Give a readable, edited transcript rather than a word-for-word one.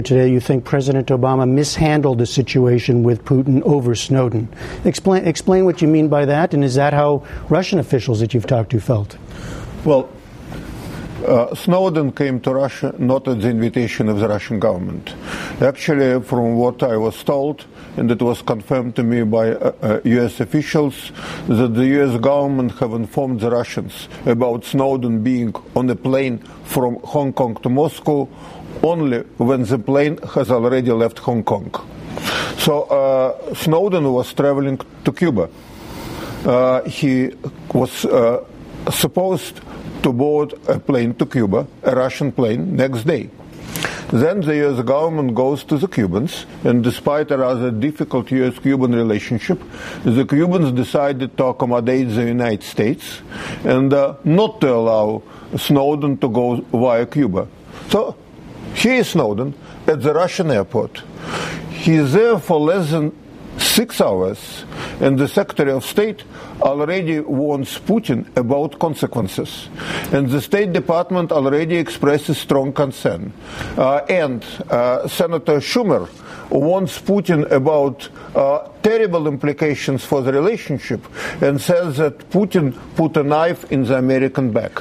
Today, you think President Obama mishandled the situation with Putin over Snowden. Explain what you mean by that, and is that how Russian officials that you've talked to felt? Well, Snowden came to Russia not at the invitation of the Russian government. Actually, from what I was told, and it was confirmed to me by U.S. officials, that the U.S. government have informed the Russians about Snowden being on a plane from Hong Kong to Moscow only when the plane has already left Hong Kong. So Snowden was traveling to Cuba. He was supposed to board a plane to Cuba, a Russian plane, next day. Then the U.S. government goes to the Cubans, and despite a rather difficult U.S.-Cuban relationship, the Cubans decided to accommodate the United States and not to allow Snowden to go via Cuba. So here is Snowden at the Russian airport. He is there for less than 6 hours, and the Secretary of State already warns Putin about consequences. And the State Department already expresses strong concern. And Senator Schumer warns Putin about terrible implications for the relationship and says that Putin put a knife in the American back.